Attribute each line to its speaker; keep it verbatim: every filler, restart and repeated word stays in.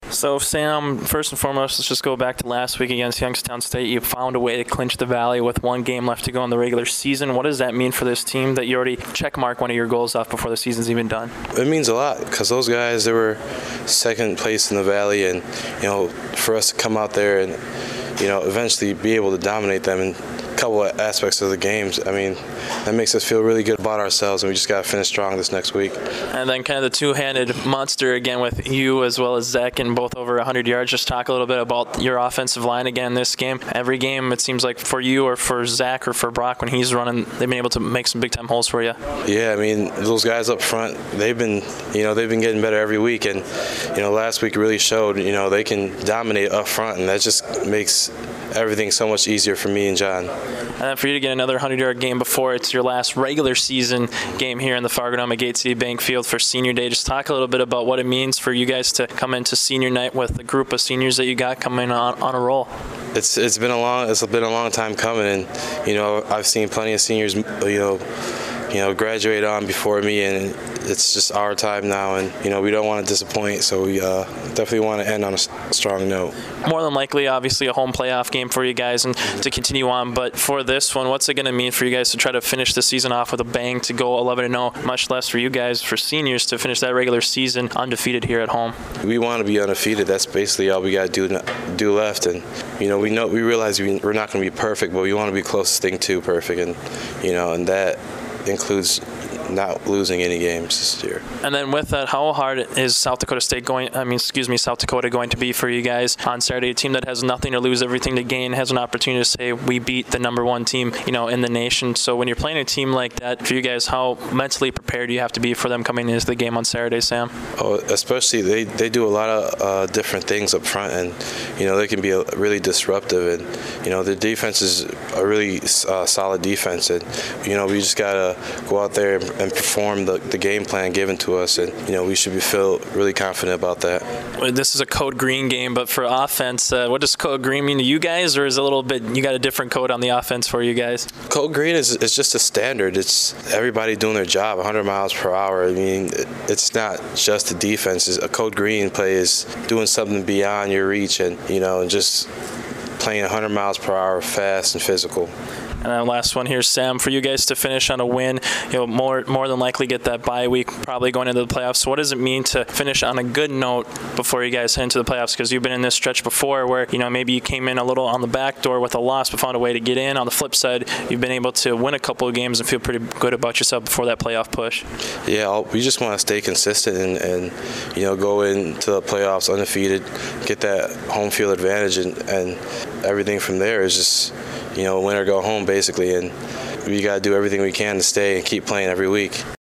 Speaker 1: So, Sam, first and foremost, let's just go back to last week against Youngstown State. You found a way to clinch the Valley with one game left to go in the regular season. What does that mean for this team that you already checkmark one of your goals off before the season's even done?
Speaker 2: It means a lot because those guys, they were second place in the Valley, and, you know, for us to come out there and, you know, eventually be able to dominate them in a couple of aspects of the games, I mean, that makes us feel really good about ourselves, and we just got to finish strong this next week.
Speaker 1: And then kind of the two-handed monster again with you as well as Zach and both over one hundred yards. Just talk a little bit about your offensive line again this game. Every game, it seems like for you or for Zach or for Brock when he's running, they've been able to make some big-time holes for you.
Speaker 2: Yeah, I mean, those guys up front, they've been, you know, they've been getting better every week. And, you know, last week really showed, you know, they can dominate up front, and that just makes everything so much easier for me and John.
Speaker 1: And then for you to get another one hundred-yard game before it's your last regular season game here in the Fargo-Dome at Gate City Bank Field for Senior Day. Just talk a little bit about what it means for you guys to come into Senior Night with a group of seniors that you got coming on, on a roll.
Speaker 2: It's it's been a long it's been a long time coming, and you know I've seen plenty of seniors you know you know graduate on before me, and it's just our time now, and you know we don't want to disappoint, so we uh, definitely want to end on a strong note.
Speaker 1: More than likely, obviously, a home playoff game for you guys and to continue on. But for this one, what's it going to mean for you guys to try to finish the season off with a bang, to go eleven and oh, much less for you guys, for seniors, to finish that regular season undefeated here at home?
Speaker 2: We want to be undefeated. That's basically all we got to do do left. And you know, we know we realize we, we're not going to be perfect, but we want to be closest thing to perfect. And you know, and that includes not losing any games this year.
Speaker 1: And then with that, how hard is South Dakota State going, I mean, excuse me, South Dakota going to be for you guys on Saturday? A team that has nothing to lose, everything to gain, has an opportunity to say, we beat the number one team, you know, in the nation. So when you're playing a team like that, for you guys, how mentally prepared do you have to be for them coming into the game on Saturday, Sam?
Speaker 2: Oh, especially they, they do a lot of uh, different things up front, and, you know, they can be a, really disruptive. And, you know, the defense is a really uh, solid defense. And, you know, we just got to go out there and and perform the, the game plan given to us, and you know we should be feel really confident about that.
Speaker 1: This is a code green game, but for offense, uh, what does code green mean to you guys, or is it a little bit, you got a different code on the offense for you guys?
Speaker 2: Code green is, is just a standard. It's everybody doing their job, one hundred miles per hour. I mean, it's not just the defense. A code green play is doing something beyond your reach, and you know, just playing one hundred miles per hour, fast and physical.
Speaker 1: And then last one here, Sam, for you guys to finish on a win, you'll more more than likely get that bye week, probably going into the playoffs. So what does it mean to finish on a good note before you guys head into the playoffs? Because you've been in this stretch before where, you know, maybe you came in a little on the back door with a loss but found a way to get in. On the flip side, you've been able to win a couple of games and feel pretty good about yourself before that playoff push.
Speaker 2: Yeah, we just want to stay consistent and, and you know, go into the playoffs undefeated, get that home field advantage, and, and everything from there is just, you know, win or go home, basically, and we got to do everything we can to stay and keep playing every week.